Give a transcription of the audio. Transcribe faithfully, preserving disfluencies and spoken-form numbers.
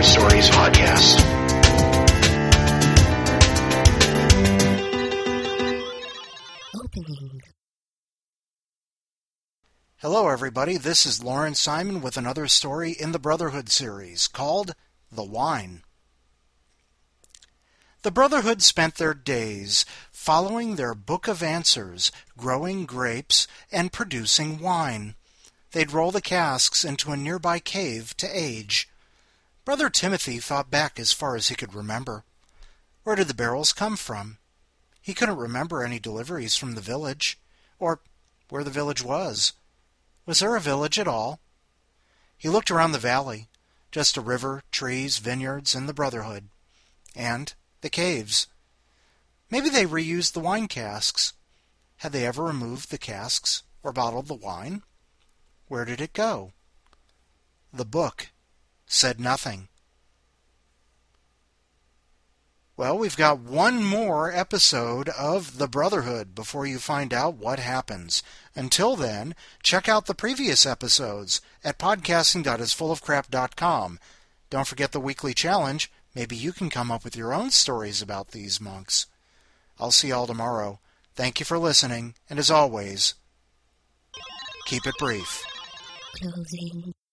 Other Stories podcast. Opening. Hello, everybody. This is Lauren Simon with another story in the Brotherhood series called The Wine. The Brotherhood spent their days following their book of answers, growing grapes, and producing wine. They'd roll the casks into a nearby cave to age. Brother Timothy thought back as far as he could remember. Where did the barrels come from? He couldn't remember any deliveries from the village, or where the village was. Was there a village at all? He looked around the valley, just a river, trees, vineyards, and the Brotherhood. And the caves. Maybe they reused the wine casks. Had they ever removed the casks or bottled the wine? Where did it go? The book said nothing. Well, we've got one more episode of The Brotherhood before you find out what happens. Until then, check out the previous episodes at podcasting dot is full of crap dot com. Don't forget the weekly challenge. Maybe you can come up with your own stories about these monks. I'll see y'all tomorrow. Thank you for listening, and as always, keep it brief. Closing.